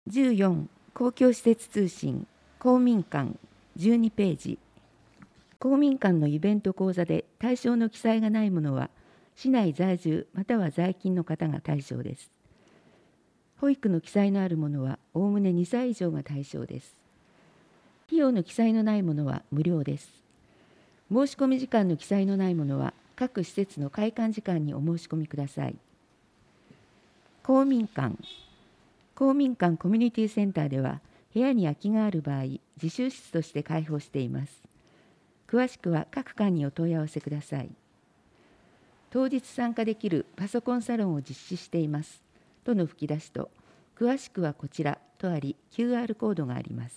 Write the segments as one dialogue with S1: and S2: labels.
S1: 14、公共施設通信、公民館12ページ。公民館のイベント講座で対象の記載がないものは、市内在住または在勤の方が対象です。保育の記載のあるものは、おおむね2歳以上が対象です。費用の記載のないものは無料です。申し込み時間の記載のないものは、各施設の開館時間にお申し込みください。公民館コミュニティセンターでは、部屋に空きがある場合、自習室として開放しています。詳しくは各館にお問い合わせください。当日参加できるパソコンサロンを実施しています。との吹き出しと、詳しくはこちらとあり、QR コードがあります。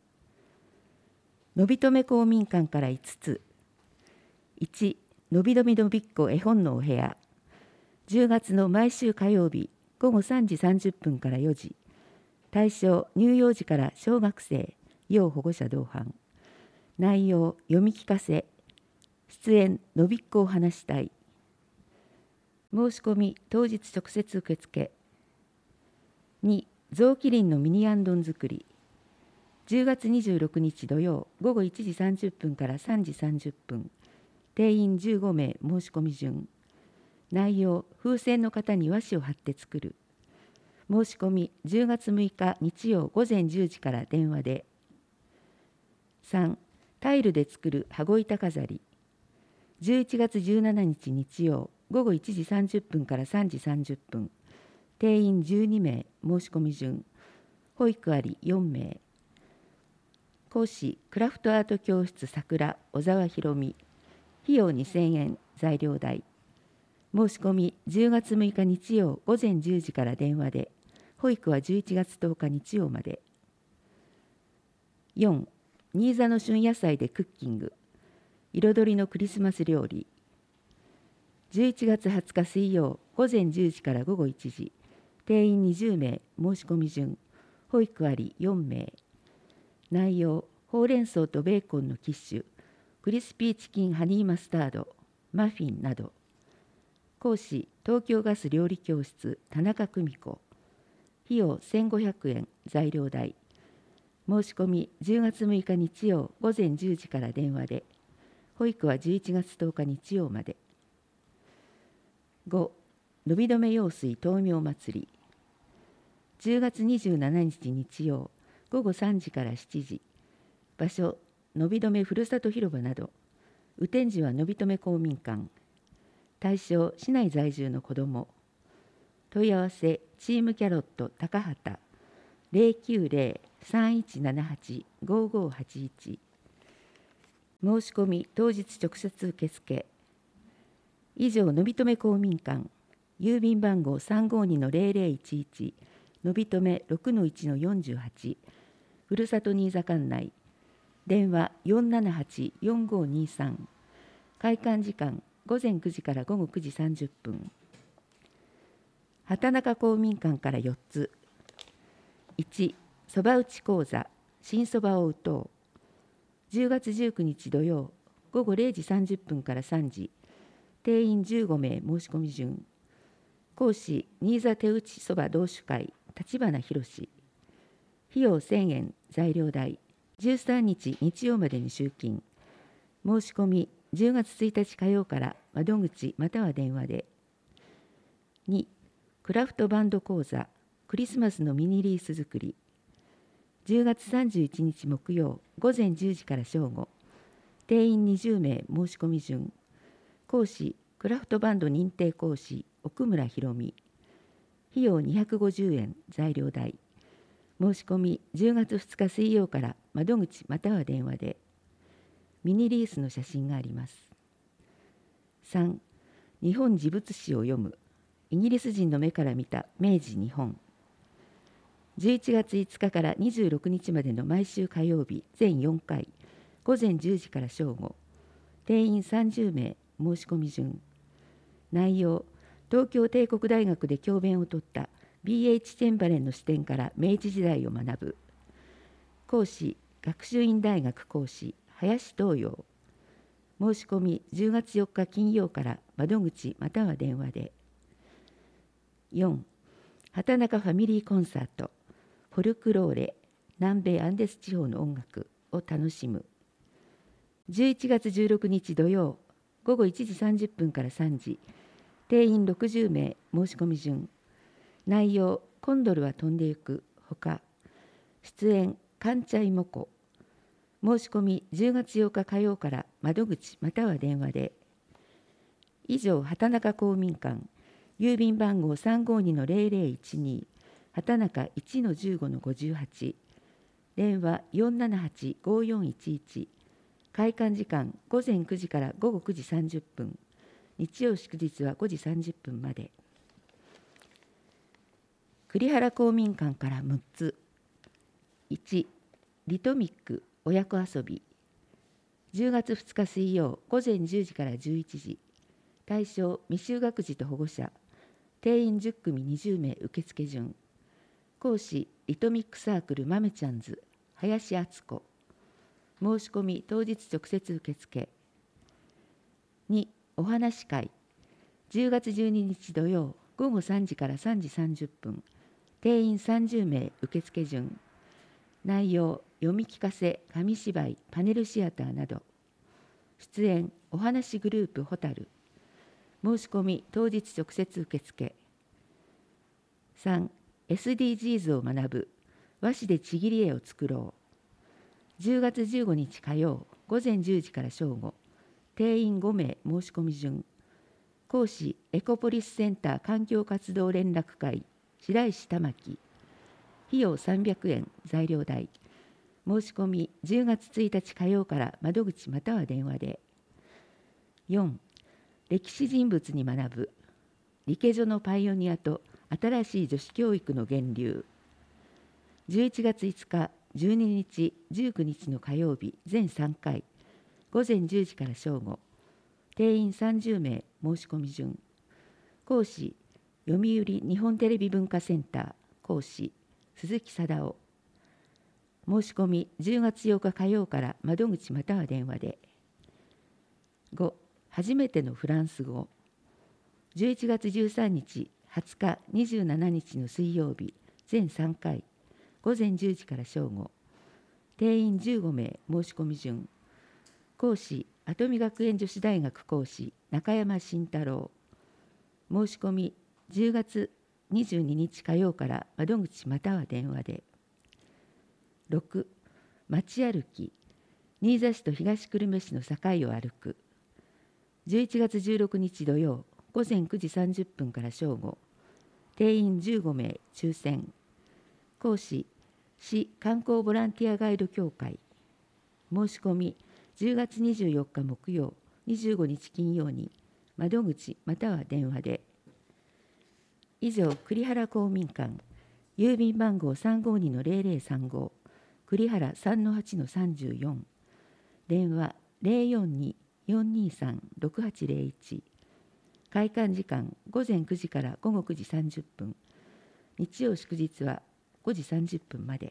S1: のびとめ公民館から5つ。1、のびのびのびっこ絵本のお部屋。10月の毎週火曜日、午後3時30分から4時。対象、乳幼児から小学生、要保護者同伴。内容、読み聞かせ。出演、のびっこを話したい。申し込み、当日直接受付。2、雑木林のミニあんどん作り。10月26日土曜、午後1時30分から3時30分。定員15名申し込み順。内容、風船の型に和紙を貼って作る。申し込み、10月6日日曜午前10時から電話で。3、タイルで作る羽子板飾り。11月17日日曜、午後1時30分から3時30分。定員12名申し込み順。保育あり4名。講師、クラフトアート教室桜小沢ひろみ。費用2000円、材料代。申し込み、10月6日日曜午前10時から電話で。保育は11月10日日曜まで。4、新座の旬野菜でクッキング。彩りのクリスマス料理。11月20日水曜午前10時から午後1時。定員20名申し込み順。保育あり4名。内容、ほうれん草とベーコンのキッシュ、クリスピーチキンハニーマスタード、マフィンなど。講師、東京ガス料理教室田中久美子。費用1500円、材料代。申し込み、10月6日日曜午前10時から電話で。保育は11月10日日曜まで。5、のびどめ用水灯明祭り。10月27日日曜、午後3時から7時。場所、のびどめふるさと広場など。雨天時はのびとめ公民館。対象、市内在住の子ども。問い合わせ、チームキャロット高畑 090-3178-5581。申し込み、当日直接受付。以上、のびとめ公民館、郵便番号 352-0011、のびとめ 6-1-48、ふるさと新座管内、電話 478-4523、開館時間、午前9時から午後9時30分。畑中公民館から4つ。1、そば打ち講座、新そばを打とう。10月19日土曜、午後0時30分から3時。定員15名申し込み順。講師、新座手打ちそば同主会、立花博。費用1000円、材料代。13日日曜までに集金。申し込み、10月1日火曜から窓口または電話で。2、クラフトバンド講座、クリスマスのミニリース作り。10月31日木曜、午前10時から正午。定員20名申し込み順。講師、クラフトバンド認定講師、奥村博美。費用250円、材料代。申し込み、10月2日水曜から窓口または電話で。ミニリースの写真があります。3、日本事物史を読む。イギリス人の目から見た明治日本。11月5日から26日までの毎週火曜日全4回、午前10時から正午。定員30名申し込み順。内容、東京帝国大学で教鞭をとった B.H. チェンバレンの視点から明治時代を学ぶ。講師、学習院大学講師、林東洋。申し込み、10月4日金曜から窓口または電話で。4、畑中ファミリーコンサート、 フォルクローレ、南米アンデス地方の音楽を楽しむ。11月16日土曜、午後1時30分から3時、定員60名、申し込み順。内容、コンドルは飛んでゆく、ほか、出演、カンチャイモコ。申し込み10月8日火曜から窓口または電話で。以上、畑中公民館、郵便番号352-0012、畑中 1-15-58、電話478-5411、開館時間午前9時から午後9時30分、日曜祝日は5時30分まで。栗原公民館から6つ。1、リトミック親子遊び。10月2日水曜午前10時から11時。対象未就学児と保護者。定員10組20名受付順。講師リトミックサークル豆ちゃんず林敦子。申し込み当日直接受付。2、お話し会。10月12日土曜午後3時から3時30分。定員30名受付順。内容、読み聞かせ、紙芝居、パネルシアターなど。出演、お話グループホタル。申し込み当日直接受付。3、SDGs を学ぶ。和紙でちぎり絵を作ろう。10月15日火曜午前10時から正午。定員5名申し込み順。講師エコポリスセンター環境活動連絡会白石玉木。費用300円、材料代。申し込み10月1日火曜から窓口または電話で。4、歴史人物に学ぶ。理系所のパイオニアと新しい女子教育の源流。11月5日、12日、19日の火曜日全3回、午前10時から正午。定員30名申し込み順。講師読売日本テレビ文化センター講師鈴木貞夫。申し込み10月8日火曜から窓口または電話で。5、初めてのフランス語。11月13日、20日、27日の水曜日全3回、午前10時から正午。定員15名申し込み順。講師跡見学園女子大学講師中山慎太郎。申し込み10月22日火曜から窓口または電話で。6、街歩き。新座市と東久留米市の境を歩く。11月16日土曜午前9時30分から正午。定員15名抽選。講師市観光ボランティアガイド協会。申し込み10月24日木曜25日金曜に窓口または電話で。以上、栗原公民館、郵便番号352-0035、栗原3-8-34、電話042-423-6801、開館時間午前9時から午後9時30分、日曜祝日は5時30分まで。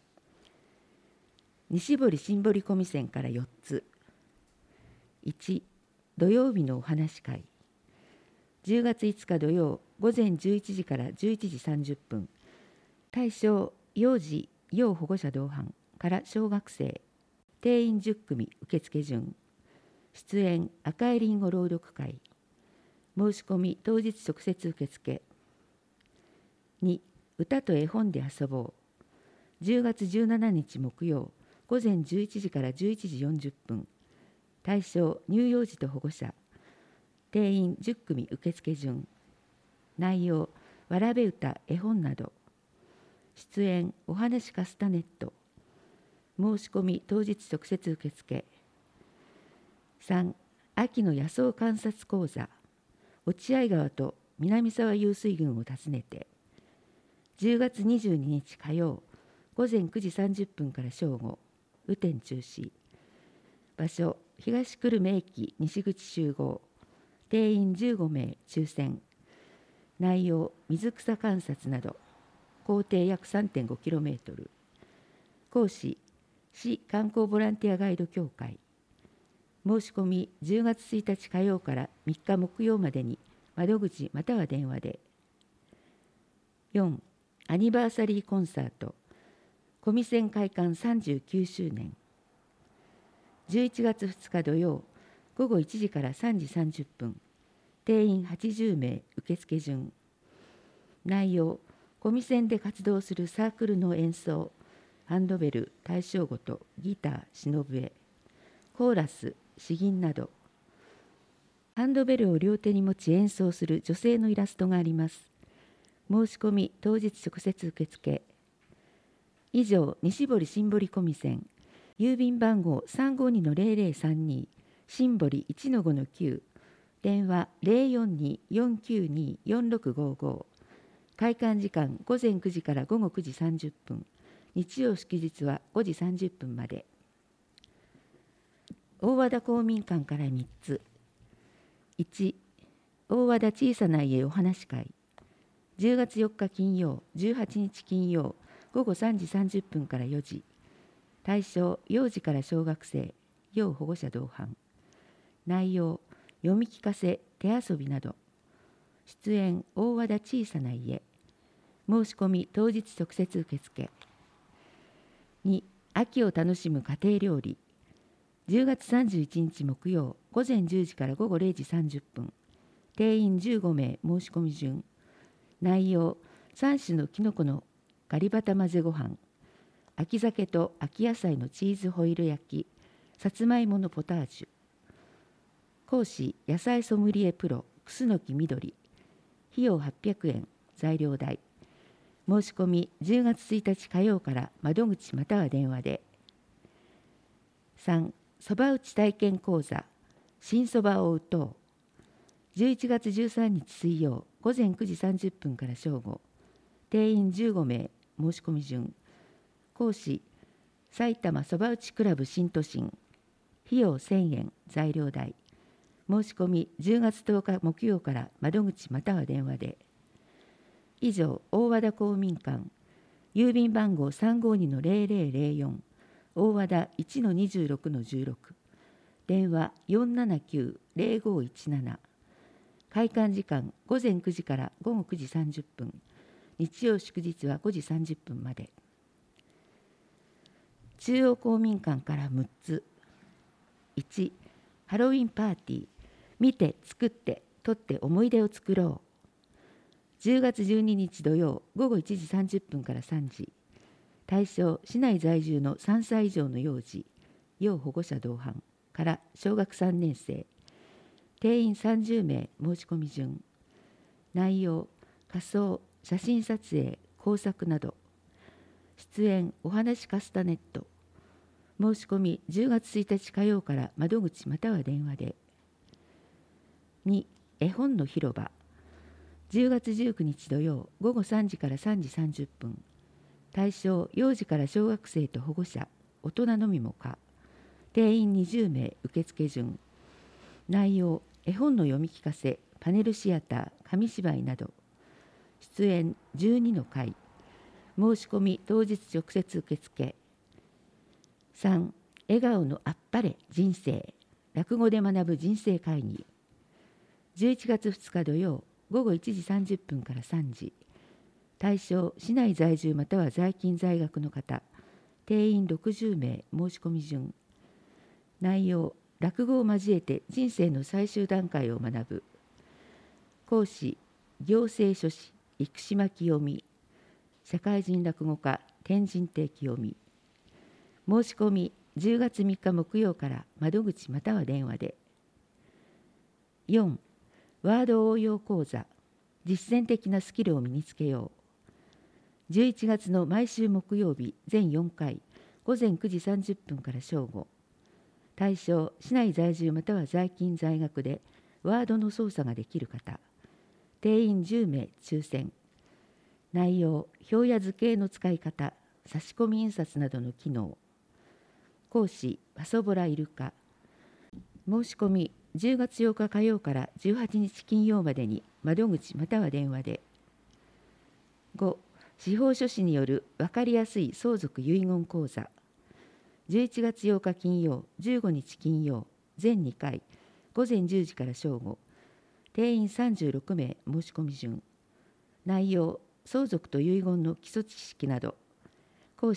S1: 西堀新堀込線から4つ。1、土曜日のお話し会。10月5日土曜午前11時から11時30分。対象、幼児・要保護者同伴から小学生。定員10組受付順。出演、赤いりんご朗読会。申し込み当日直接受付。2、歌と絵本で遊ぼう。10月17日木曜午前11時から11時40分。対象、乳幼児と保護者。定員10組受付順。内容、わらべ歌、絵本など。出演、お話カスタネット。申し込み当日直接受付。3、秋の野草観察講座。落合川と南沢湧水群を訪ねて。10月22日火曜午前9時30分から正午。雨天中止。場所、東久留米駅西口集合。定員15名抽選。内容、水草観察など。行程約 3.5km。講師、市観光ボランティアガイド協会。申し込み10月1日火曜から3日木曜までに窓口または電話で。4、アニバーサリーコンサート。 小見線開館39周年。11月2日土曜、午後1時から3時30分、定員80名受付順。内容、小見線で活動するサークルの演奏、ハンドベル、大正琴、ギター、篠笛、コーラス、詩吟など、ハンドベルを両手に持ち演奏する女性のイラストがあります。申し込み当日直接受付。以上、西堀新堀小見線、郵便番号 352-0032、新堀 1-5-9、電話 042-492-4655、開館時間午前9時から午後9時30分、日曜祝日は5時30分まで。大和田公民館から3つ。1、大和田小さな家お話会。10月4日金曜、18日金曜、午後3時30分から4時。対象、幼児から小学生、要保護者同伴。内容、読み聞かせ、手遊びなど。出演、大和田小さな家。申し込み当日直接受付。2、秋を楽しむ家庭料理。10月31日木曜、午前10時から午後0時30分。定員15名申し込み順。内容、3種のきのこのガリバタ混ぜご飯、秋鮭と秋野菜のチーズホイル焼き、さつまいものポタージュ。講師、野菜ソムリエプロ、楠木みどり。費用800円、材料代。申し込み10月1日火曜から窓口または電話で。3、そば打ち体験講座、新そばを打とう。11月13日水曜、午前9時30分から正午。定員15名、申し込み順。講師、埼玉そば打ちクラブ新都心。費用1000円、材料代。申し込み10月10日木曜から窓口または電話で。以上、大和田公民館、郵便番号 352-0004、大和田 1-26-16、電話 479-0517、開館時間午前9時から午後9時30分、日曜祝日は5時30分まで。中央公民館から6つ。1、ハロウィンパーティー、見て、作って、撮って思い出を作ろう。10月12日土曜、午後1時30分から3時。対象、市内在住の3歳以上の幼児、要保護者同伴から小学3年生。定員30名申し込み順。内容、仮装、写真撮影、工作など。出演、お話カスタネット。申し込み10月1日火曜から窓口または電話で。2、絵本の広場。10月19日土曜、午後3時から3時30分。対象、幼児から小学生と保護者、大人のみも可。定員20名受付順。内容、絵本の読み聞かせ、パネルシアター、紙芝居など。出演12の回。申し込み当日直接受付。3、笑顔のあっぱれ人生、落語で学ぶ人生会議。11月2日土曜、午後1時30分から3時。対象、市内在住または在勤在学の方。定員60名申し込み順。内容、落語を交えて人生の最終段階を学ぶ。講師、行政書士、生島清美。社会人落語家、天神亭清美。申し込み10月3日木曜から窓口または電話で。4、ワード応用講座、実践的なスキルを身につけよう。11月の毎週木曜日全4回、午前9時30分から正午。対象、市内在住または在勤在学でワードの操作ができる方。定員10名抽選。内容、表や図形の使い方、差し込み印刷などの機能。講師、パソボライルカ。申し込み10月8日火曜から18日金曜までに窓口または電話で。5、司法書士による分かりやすい相続遺言講座。11月8日金曜、15日金曜、全2回、午前10時から正午。定員36名申し込み順。内容、相続と遺言の基礎知識など。講師、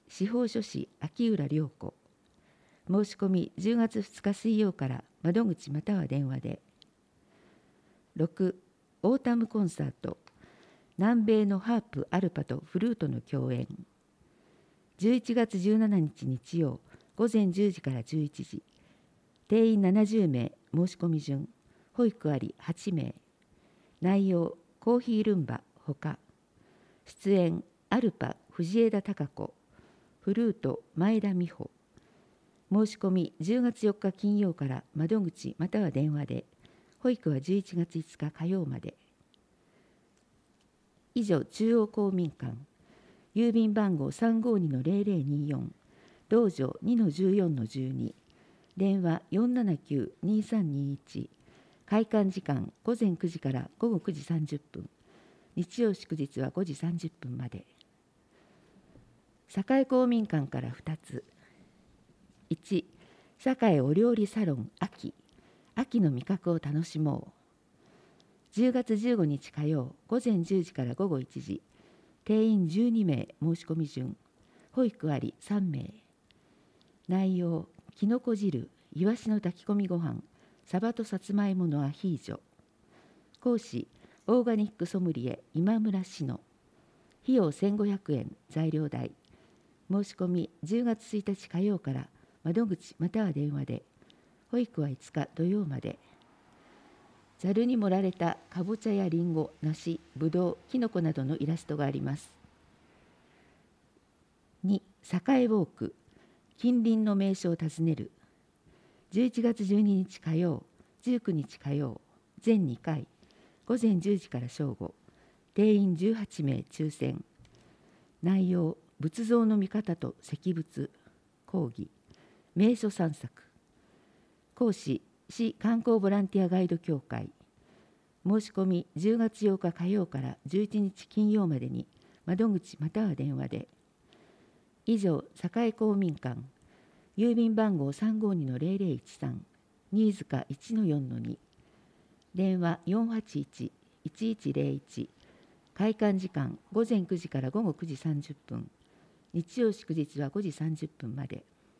S1: 司法書士秋浦涼子。申し込み10月2日水曜から窓口または電話で。6、オータムコンサート、南米のハープ、アルパとフルートの共演。11月17日日曜、午前10時から11時。定員70名、申し込み順。保育あり8名。内容、コーヒールンバほか。出演、アルパ、藤枝貴子。フルート、前田美穂。申し込み10月4日金曜から窓口または電話で。保育は11月5日火曜まで。以上、中央公民館。郵便番号352-0024、道場2-14-12、電話479-2321、開館時間午前9時から午後9時30分、日曜祝日は5時30分まで。栄公民館から2つ。1、栄お料理サロン秋、秋の味覚を楽しもう。10月15日火曜、午前10時から午後1時、定員12名、申し込み順。保育あり3名。内容、きのこ汁、いわしの炊き込みご飯、サバとさつまいものアヒージョ。講師、オーガニックソムリエ今村志乃。費用1500円、材料代。申し込み10月1日火曜から窓口または電話で。保育は5日土曜まで。ざるに盛られたかぼちゃやりんご、梨、ぶどう、きのこなどのイラストがあります。2、栄ウォーク、近隣の名所を訪ねる。11月12日火曜、19日火曜、全2回、午前10時から正午、定員18名抽選。内容、仏像の見方と石仏、講義、名所散策。講師、市観光ボランティアガイド協会。申し込み10月8日火曜から11日金曜までに窓口または電話で。以上、栄公民館。郵便番号352-0013、新塚 1-4-2、電話481-1101、開館時間午前9時から午後9時30分、日曜祝日は5時30分まで。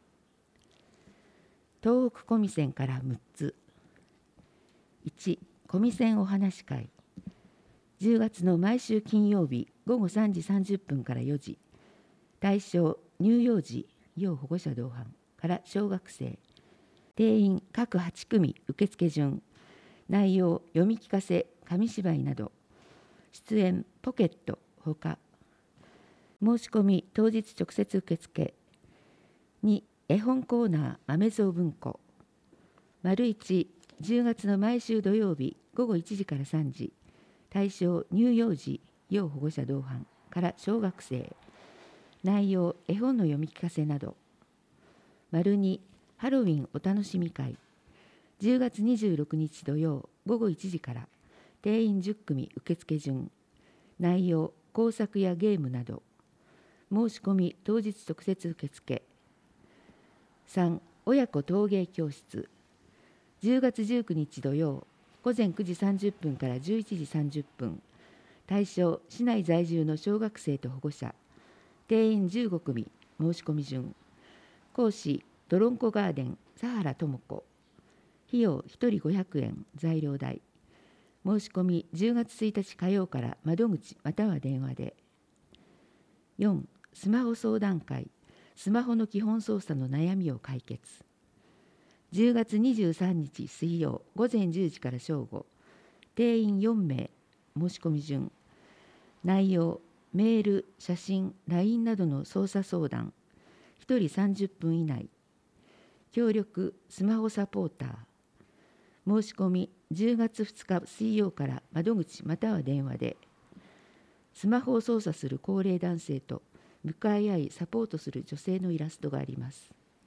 S1: 東北コミセンから6つ。1、コミセンお話会。10月の毎週金曜日午後3時30分から4時、対象乳幼児、要保護者同伴から小学生。定員各8組受付順。内容、読み聞かせ、紙芝居など。出演ポケットほか。申し込み当日直接受付。2、絵本コーナー豆蔵文庫。1、10月の毎週土曜日午後1時から3時、対象乳幼児、要保護者同伴から小学生。内容、絵本の読み聞かせなど。2、ハロウィンお楽しみ会。10月26日土曜午後1時から、定員10組受付順。内容、工作やゲームなど。申し込み当日直接受付。3、親子陶芸教室。10月19日土曜午前9時30分から11時30分、対象市内在住の小学生と保護者。定員15組、申し込み順。講師、ドロンコガーデン佐原智子。費用1人500円、材料代。申し込み10月1日火曜から窓口または電話で。4、スマホ相談会。スマホの基本操作の悩みを解決。10月23日水曜午前10時から正午、定員4名、申し込み順。内容、メール、写真、LINE などの操作相談。1人30分以内。協力、スマホサポーター。申し込み10月2日水曜から窓口または電話で。スマホを操作する高齢男性と向かい合いサポートする女性のイラストがあります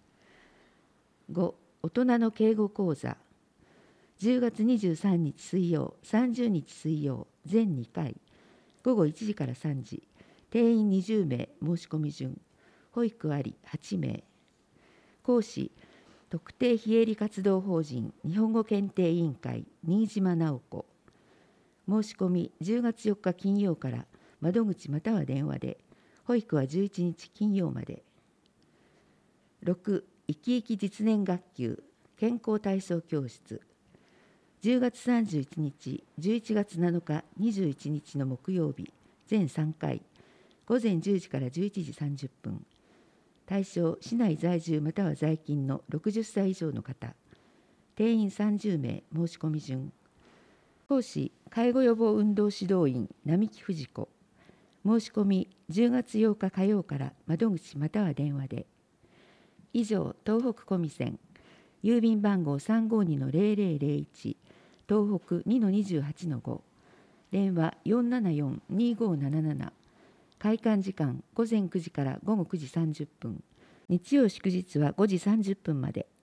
S1: 。5、大人の敬語講座。10月23日水曜、30日水曜、全2回、午後1時から3時、定員20名、申し込み順。保育あり8名。講師、特定非営利活動法人日本語検定委員会新島直子。申し込み10月4日金曜から窓口または電話で。保育は11日金曜まで。 6、生き生き実年学級健康体操教室。10月31日、11月7日、21日の木曜日、全3回、午前10時から11時30分。対象、市内在住または在勤の60歳以上の方。定員30名、申し込み順。講師、介護予防運動指導員、並木藤子。申し込み、10月8日火曜から窓口または電話で。以上、東北コミセン、郵便番号352-0001、東北 2-28-5、電話474-2577、開館時間午前9時から午後9時30分、日曜祝日は5時30分まで。